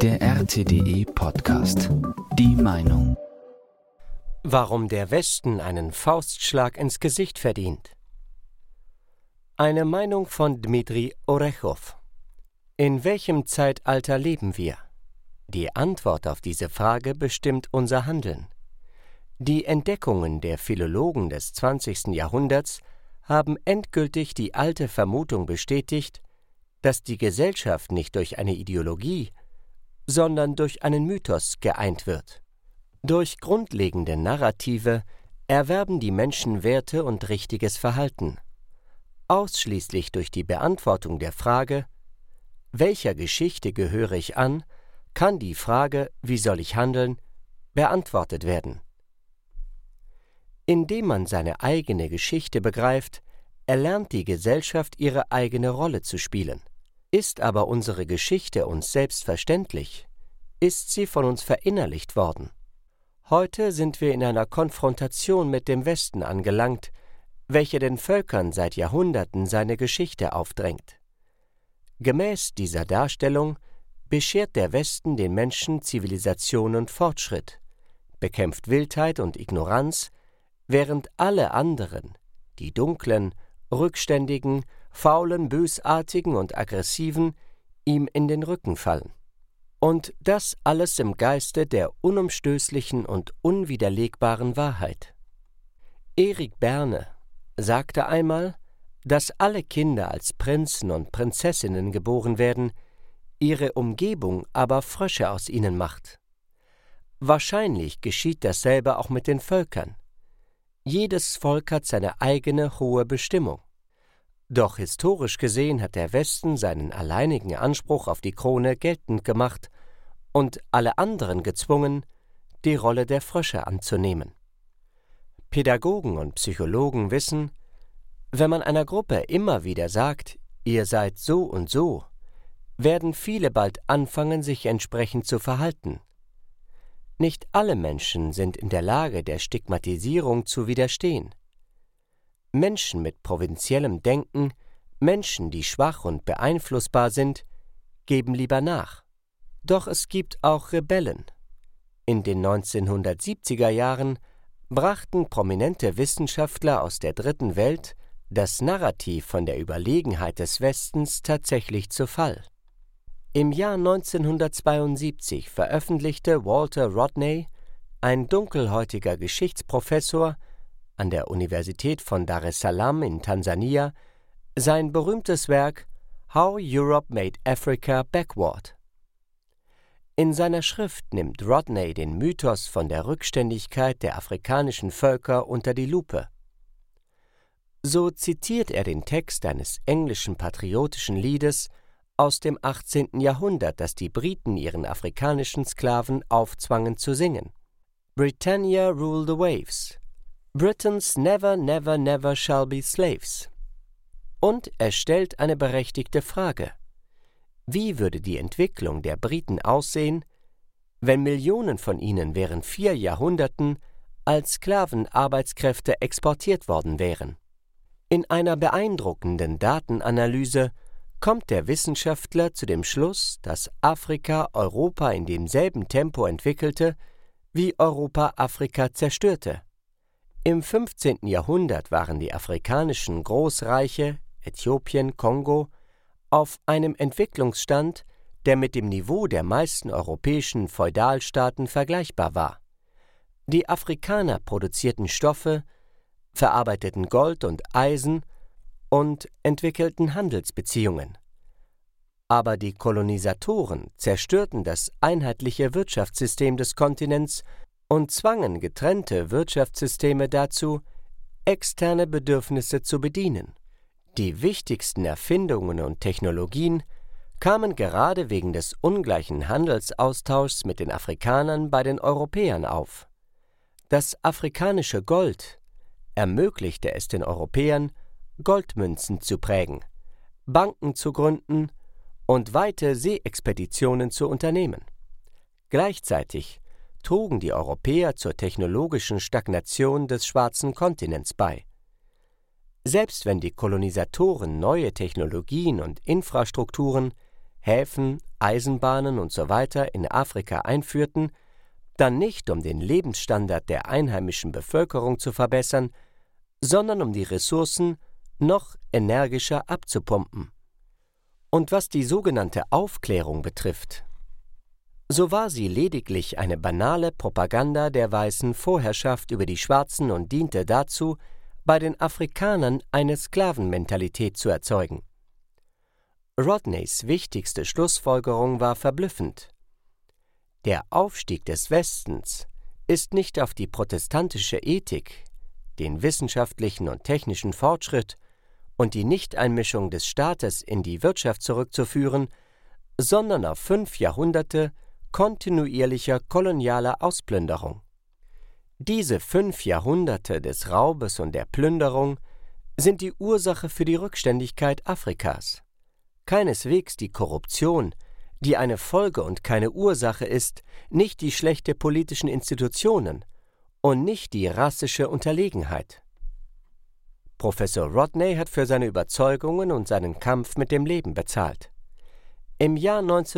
Der RTDE Podcast. Die Meinung. Warum der Westen einen Faustschlag ins Gesicht verdient. Eine Meinung von Dmitri Orechow. In welchem Zeitalter leben wir? Die Antwort auf diese Frage bestimmt unser Handeln. Die Entdeckungen der Philologen des 20. Jahrhunderts haben endgültig die alte Vermutung bestätigt, dass die Gesellschaft nicht durch eine Ideologie, sondern durch einen Mythos geeint wird. Durch grundlegende Narrative erwerben die Menschen Werte und richtiges Verhalten. Ausschließlich durch die Beantwortung der Frage, welcher Geschichte gehöre ich an, kann die Frage, wie soll ich handeln, beantwortet werden. Indem man seine eigene Geschichte begreift, erlernt die Gesellschaft ihre eigene Rolle zu spielen. Ist aber unsere Geschichte uns selbstverständlich, ist sie von uns verinnerlicht worden. Heute sind wir in einer Konfrontation mit dem Westen angelangt, welche den Völkern seit Jahrhunderten seine Geschichte aufdrängt. Gemäß dieser Darstellung beschert der Westen den Menschen Zivilisation und Fortschritt, bekämpft Wildheit und Ignoranz, während alle anderen, die dunklen, rückständigen, faulen, bösartigen und aggressiven, ihm in den Rücken fallen. Und das alles im Geiste der unumstößlichen und unwiderlegbaren Wahrheit. Erik Berne sagte einmal, dass alle Kinder als Prinzen und Prinzessinnen geboren werden, ihre Umgebung aber Frösche aus ihnen macht. Wahrscheinlich geschieht dasselbe auch mit den Völkern. Jedes Volk hat seine eigene hohe Bestimmung. Doch historisch gesehen hat der Westen seinen alleinigen Anspruch auf die Krone geltend gemacht und alle anderen gezwungen, die Rolle der Frösche anzunehmen. Pädagogen und Psychologen wissen, wenn man einer Gruppe immer wieder sagt, ihr seid so und so, werden viele bald anfangen, sich entsprechend zu verhalten. Nicht alle Menschen sind in der Lage, der Stigmatisierung zu widerstehen. Menschen mit provinziellem Denken, Menschen, die schwach und beeinflussbar sind, geben lieber nach. Doch es gibt auch Rebellen. In den 1970er Jahren brachten prominente Wissenschaftler aus der Dritten Welt das Narrativ von der Überlegenheit des Westens tatsächlich zu Fall. Im Jahr 1972 veröffentlichte Walter Rodney, ein dunkelhäutiger Geschichtsprofessor an der Universität von Dar es Salaam in Tansania, sein berühmtes Werk How Europe Made Africa Backward. In seiner Schrift nimmt Rodney den Mythos von der Rückständigkeit der afrikanischen Völker unter die Lupe. So zitiert er den Text eines englischen patriotischen Liedes aus dem 18. Jahrhundert, das die Briten ihren afrikanischen Sklaven aufzwangen zu singen. Britannia rule the waves. Britons never, never, never shall be slaves. Und er stellt eine berechtigte Frage. Wie würde die Entwicklung der Briten aussehen, wenn Millionen von ihnen während 4 Jahrhunderten als Sklavenarbeitskräfte exportiert worden wären? In einer beeindruckenden Datenanalyse kommt der Wissenschaftler zu dem Schluss, dass Afrika Europa in demselben Tempo entwickelte, wie Europa Afrika zerstörte. Im 15. Jahrhundert waren die afrikanischen Großreiche Äthiopien, Kongo auf einem Entwicklungsstand, der mit dem Niveau der meisten europäischen Feudalstaaten vergleichbar war. Die Afrikaner produzierten Stoffe, verarbeiteten Gold und Eisen und entwickelten Handelsbeziehungen. Aber die Kolonisatoren zerstörten das einheitliche Wirtschaftssystem des Kontinents und zwangen getrennte Wirtschaftssysteme dazu, externe Bedürfnisse zu bedienen. Die wichtigsten Erfindungen und Technologien kamen gerade wegen des ungleichen Handelsaustauschs mit den Afrikanern bei den Europäern auf. Das afrikanische Gold ermöglichte es den Europäern, Goldmünzen zu prägen, Banken zu gründen und weite Seeexpeditionen zu unternehmen. Gleichzeitig trugen die Europäer zur technologischen Stagnation des schwarzen Kontinents bei. Selbst wenn die Kolonisatoren neue Technologien und Infrastrukturen Häfen, Eisenbahnen usw. in Afrika einführten, dann nicht um den Lebensstandard der einheimischen Bevölkerung zu verbessern, sondern um die Ressourcen noch energischer abzupumpen. Und was die sogenannte Aufklärung betrifft, so war sie lediglich eine banale Propaganda der weißen Vorherrschaft über die Schwarzen und diente dazu, bei den Afrikanern eine Sklavenmentalität zu erzeugen. Rodneys wichtigste Schlussfolgerung war verblüffend. Der Aufstieg des Westens ist nicht auf die protestantische Ethik, den wissenschaftlichen und technischen Fortschritt und die Nichteinmischung des Staates in die Wirtschaft zurückzuführen, sondern auf 5 Jahrhunderte kontinuierlicher kolonialer Ausplünderung. Diese 5 Jahrhunderte des Raubes und der Plünderung sind die Ursache für die Rückständigkeit Afrikas. Keineswegs die Korruption, die eine Folge und keine Ursache ist, nicht die schlechten politischen Institutionen und nicht die rassische Unterlegenheit. Professor Rodney hat für seine Überzeugungen und seinen Kampf mit dem Leben bezahlt. Im Jahr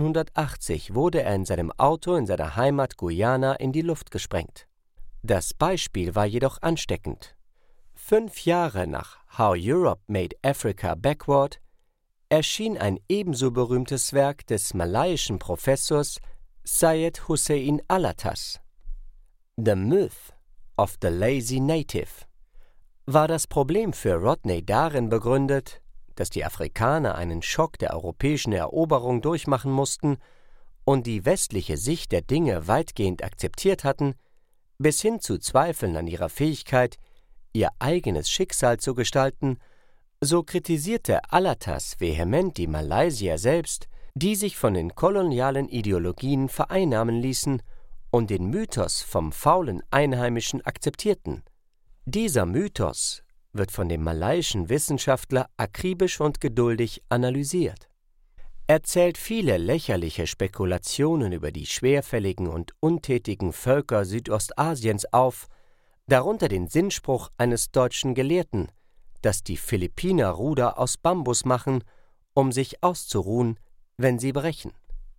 1980 wurde er in seinem Auto in seiner Heimat Guyana in die Luft gesprengt. Das Beispiel war jedoch ansteckend. 5 Jahre nach How Europe Made Africa Backward erschien ein ebenso berühmtes Werk des malaiischen Professors Syed Hussein Alatas. The Myth of the Lazy Native. War das Problem für Rodney darin begründet, dass die Afrikaner einen Schock der europäischen Eroberung durchmachen mussten und die westliche Sicht der Dinge weitgehend akzeptiert hatten, bis hin zu Zweifeln an ihrer Fähigkeit, ihr eigenes Schicksal zu gestalten, so kritisierte Alatas vehement die Malaysier selbst, die sich von den kolonialen Ideologien vereinnahmen ließen und den Mythos vom faulen Einheimischen akzeptierten. Dieser Mythos wird von dem malaiischen Wissenschaftler akribisch und geduldig analysiert. Er zählt viele lächerliche Spekulationen über die schwerfälligen und untätigen Völker Südostasiens auf, darunter den Sinnspruch eines deutschen Gelehrten, dass die Philippiner Ruder aus Bambus machen, um sich auszuruhen, wenn sie brechen.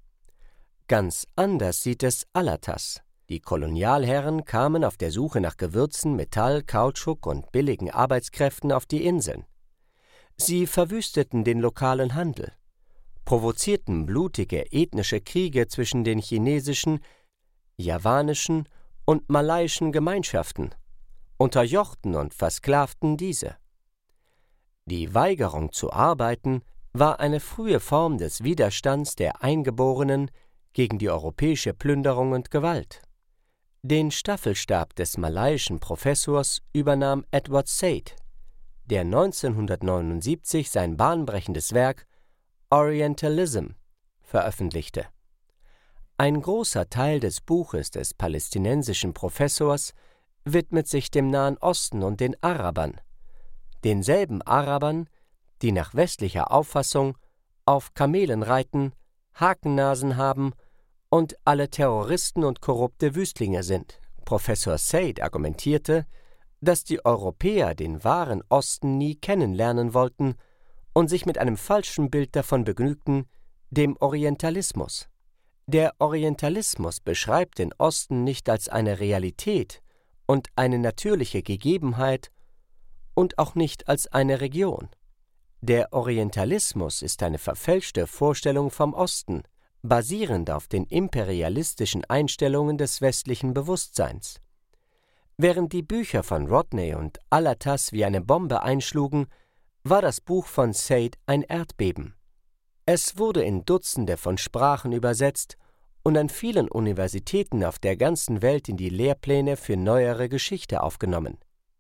Ganz anders sieht es Alatas. Die Kolonialherren kamen auf der Suche nach Gewürzen, Metall, Kautschuk und billigen Arbeitskräften auf die Inseln. Sie verwüsteten den lokalen Handel, provozierten blutige ethnische Kriege zwischen den chinesischen, javanischen und malaiischen Gemeinschaften, unterjochten und versklavten diese. Die Weigerung zu arbeiten war eine frühe Form des Widerstands der Eingeborenen gegen die europäische Plünderung und Gewalt. Den Staffelstab des malaiischen Professors übernahm Edward Said, der 1979 sein bahnbrechendes Werk Orientalism veröffentlichte. Ein großer Teil des Buches des palästinensischen Professors widmet sich dem Nahen Osten und den Arabern, denselben Arabern, die nach westlicher Auffassung auf Kamelen reiten, Hakennasen haben und alle Terroristen und korrupte Wüstlinge sind. Professor Said argumentierte, dass die Europäer den wahren Osten nie kennenlernen wollten und sich mit einem falschen Bild davon begnügten, dem Orientalismus. Der Orientalismus beschreibt den Osten nicht als eine Realität und eine natürliche Gegebenheit und auch nicht als eine Region. Der Orientalismus ist eine verfälschte Vorstellung vom Osten, basierend auf den imperialistischen Einstellungen des westlichen Bewusstseins. Während die Bücher von Rodney und Alatas wie eine Bombe einschlugen, war das Buch von Said ein Erdbeben. Es wurde in Dutzende von Sprachen übersetzt und an vielen Universitäten auf der ganzen Welt in die Lehrpläne für neuere Geschichte aufgenommen.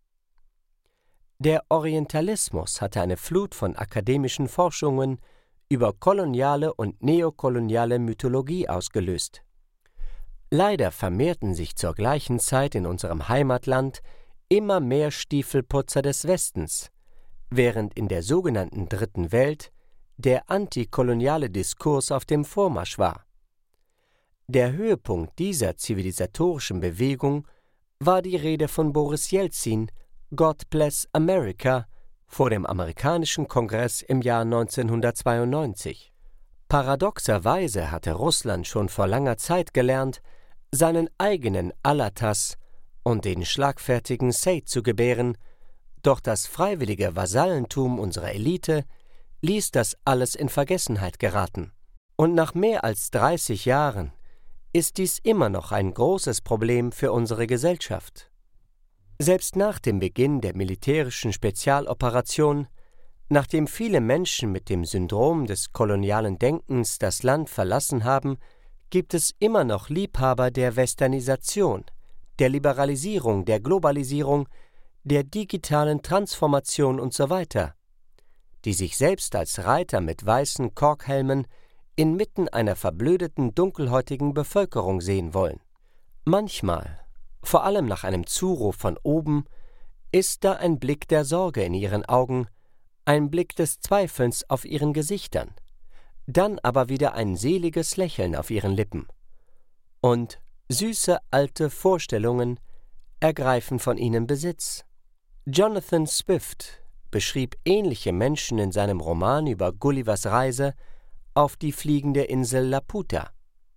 Der Orientalismus hatte eine Flut von akademischen Forschungen über koloniale und neokoloniale Mythologie ausgelöst. Leider vermehrten sich zur gleichen Zeit in unserem Heimatland immer mehr Stiefelputzer des Westens, während in der sogenannten Dritten Welt der antikoloniale Diskurs auf dem Vormarsch war. Der Höhepunkt dieser zivilisatorischen Bewegung war die Rede von Boris Jelzin, God Bless America, vor dem amerikanischen Kongress im Jahr 1992. Paradoxerweise hatte Russland schon vor langer Zeit gelernt, seinen eigenen Alatas und den schlagfertigen Seyt zu gebären, doch das freiwillige Vasallentum unserer Elite ließ das alles in Vergessenheit geraten. Und nach mehr als 30 Jahren ist dies immer noch ein großes Problem für unsere Gesellschaft. Selbst nach dem Beginn der militärischen Spezialoperation, nachdem viele Menschen mit dem Syndrom des kolonialen Denkens das Land verlassen haben, gibt es immer noch Liebhaber der Westernisation, der Liberalisierung, der Globalisierung, der digitalen Transformation usw., die sich selbst als Reiter mit weißen Korkhelmen inmitten einer verblödeten dunkelhäutigen Bevölkerung sehen wollen. Manchmal, vor allem nach einem Zuruf von oben, ist da ein Blick der Sorge in ihren Augen, ein Blick des Zweifelns auf ihren Gesichtern, dann aber wieder ein seliges Lächeln auf ihren Lippen. Und süße alte Vorstellungen ergreifen von ihnen Besitz. Jonathan Swift beschrieb ähnliche Menschen in seinem Roman über Gullivers Reise auf die fliegende Insel Laputa.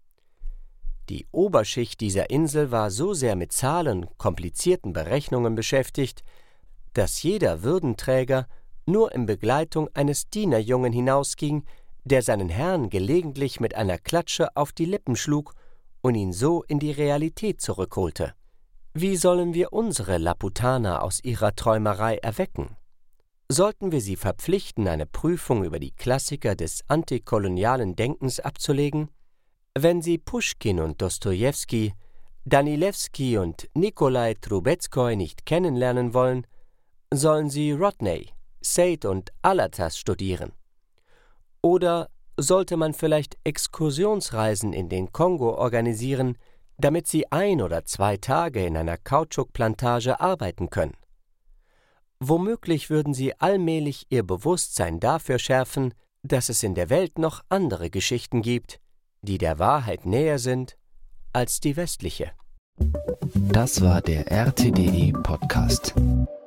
Die Oberschicht dieser Insel war so sehr mit Zahlen, komplizierten Berechnungen beschäftigt, dass jeder Würdenträger nur in Begleitung eines Dienerjungen hinausging, der seinen Herrn gelegentlich mit einer Klatsche auf die Lippen schlug und ihn so in die Realität zurückholte. Wie sollen wir unsere Laputaner aus ihrer Träumerei erwecken? Sollten wir sie verpflichten, eine Prüfung über die Klassiker des antikolonialen Denkens abzulegen? Wenn sie Puschkin und Dostojewski, Danilewski und Nikolai Trubetskoi nicht kennenlernen wollen, sollen sie Rodney, Seyt und Alatas studieren. Oder sollte man vielleicht Exkursionsreisen in den Kongo organisieren, damit sie 1 oder 2 Tage in einer Kautschukplantage arbeiten können? Womöglich würden sie allmählich ihr Bewusstsein dafür schärfen, dass es in der Welt noch andere Geschichten gibt, die der Wahrheit näher sind als die westliche. Das war der RTDE Podcast.